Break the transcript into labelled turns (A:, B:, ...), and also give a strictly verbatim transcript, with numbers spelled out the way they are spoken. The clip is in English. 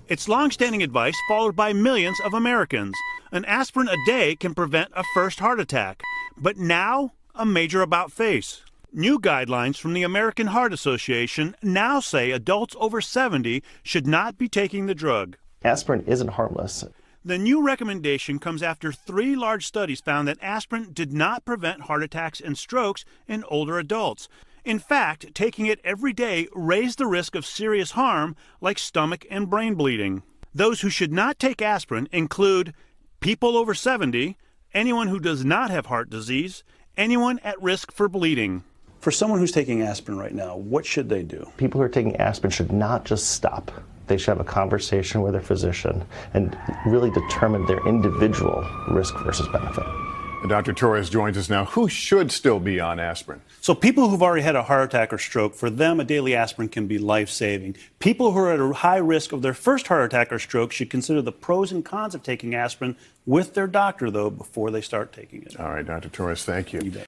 A: It's long-standing advice followed by millions of Americans. An aspirin a day can prevent a first heart attack. But now, a major about-face. New guidelines from the American Heart Association now say adults over seventy should not be taking the drug.
B: Aspirin isn't harmless.
A: The new recommendation comes after three large studies found that aspirin did not prevent heart attacks and strokes in older adults. In fact, taking it every day raised the risk of serious harm like stomach and brain bleeding. Those who should not take aspirin include people over seventy, anyone who does not have heart disease, anyone at risk for bleeding.
C: For someone who's taking aspirin right now, what should they do?
B: People who are taking aspirin should not just stop. They should have a conversation with their physician and really determine their individual risk versus benefit.
D: And Doctor Torres joins us now. Who should still be on aspirin?
C: So people who've already had a heart attack or stroke, for them, a daily aspirin can be life-saving. People who are at a high risk of their first heart attack or stroke should consider the pros and cons of taking aspirin with their doctor, though, before they start taking it.
D: All right, Doctor Torres, thank you.
C: You bet.